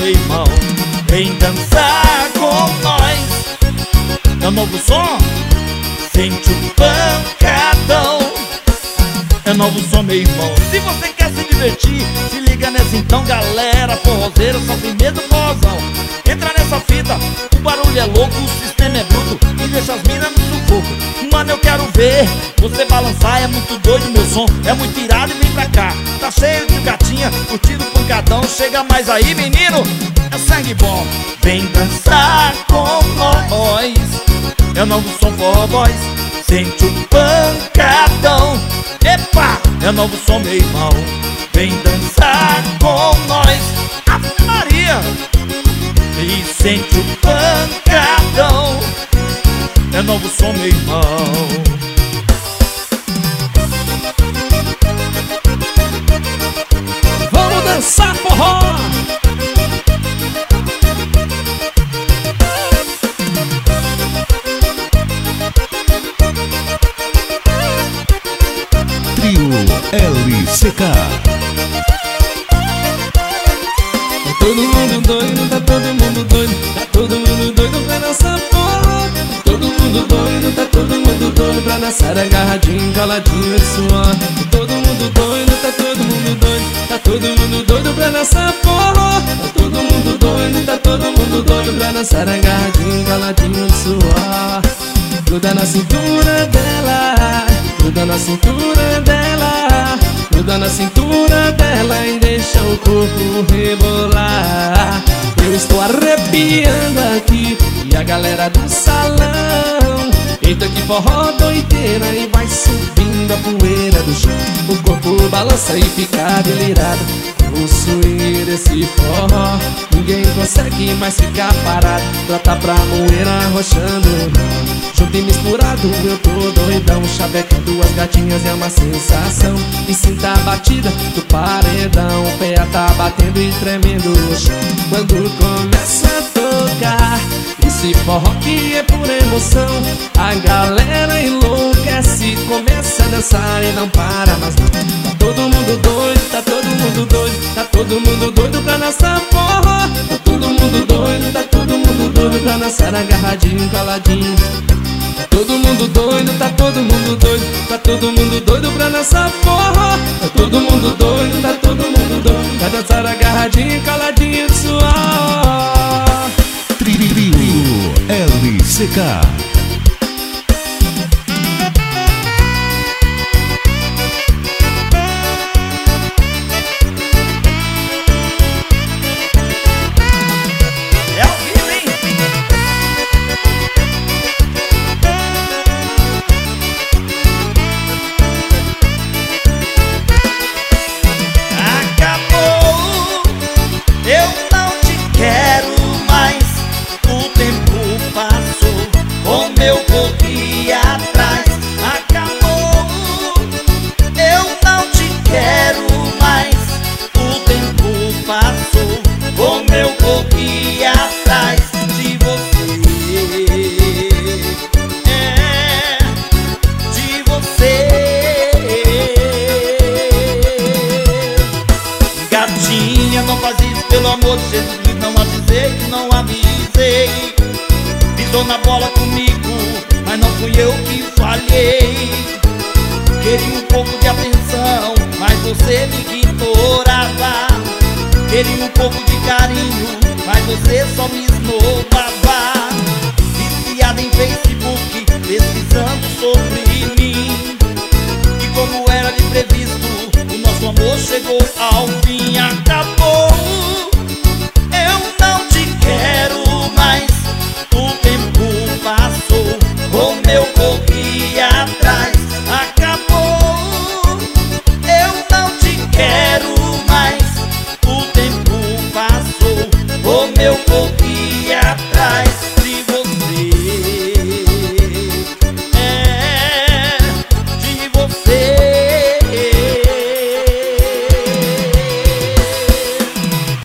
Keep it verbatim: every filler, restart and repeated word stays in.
meu irmão, vem dançar com nós. É o novo som, sente o pancadão. É o novo som, meu irmão. Se você quer se divertir, se liga nessa então, galera forrozeira, só tem medo do forrozão. Entra nessa fita, o barulho é louco, o sistema é bruto e deixa as minas no sufoco. Mano, eu quero ver você balançar, é muito doido meu som, é muito irado e vem pra cá. Tá cheio de gatinha, curtindo o pancadão, chega mais aí, menino, é sangue bom. Vem dançar com nós, é o novo som Forró Boys, sente o pancadão. Epa, é o novo som, meu irmão, vem dançar com nós. Ave Maria, e sente o pancadão. É novo som, meu irmão. Vamos dançar forró! Trio L C K. Tá todo mundo doido, tá todo mundo doido, tá todo mundo doido pra dançar forró. Tá todo mundo doido, tá todo mundo doido pra dançar agarradinho, caladinho de suor. Tá todo mundo doido, tá todo mundo doido, tá todo mundo doido pra dançar forró. Tá todo mundo doido, tá todo mundo doido pra dançar agarradinho, caladinho de suor. Gruda na cintura dela, gruda na cintura dela, gruda na cintura dela e deixa o corpo rebolar. Eu estou arrepiando aqui e a galera do salão. Eita que forró doideira, e vai subindo a poeira do chão. O corpo balança e fica delirado o swing desse forró. Ninguém consegue mais ficar parado, trata pra moer arrochando. Junto e misturado eu tô doidão, chavecando as gatinhas é uma sensação. E sinta a batida do paredão, o pé tá batendo e tremendo no chão. Quando começa a tocar esse forró que é pura emoção, a galera enlouquece, começa a dançar e não para mais não. Tá todo mundo doido, tá todo mundo doido, tá todo mundo doido pra dançar forró. Tá todo mundo doido, tá todo mundo doido pra dançar agarradinho, caladinho. Tá todo mundo doido, tá todo mundo doido, tá todo mundo doido pra dançar forró. Tá todo mundo doido, tá todo mundo doido pra dançar agarradinho, caladinho de suor. Trio L C K. Não faz isso, pelo amor de Jesus, não avisei, não avisei. Pisou na bola comigo, mas não fui eu que falhei. Queria um pouco de atenção, mas você me ignorava. Queria um pouco de carinho, mas você só me esnobava. Viciada em Facebook, pesquisando sobre mim. E como era de previsto, o nosso amor chegou ao fim. Acabou, eu não te quero mais. O tempo passou, como eu corri atrás. Acabou, eu não te quero mais. O tempo passou, como eu corri atrás.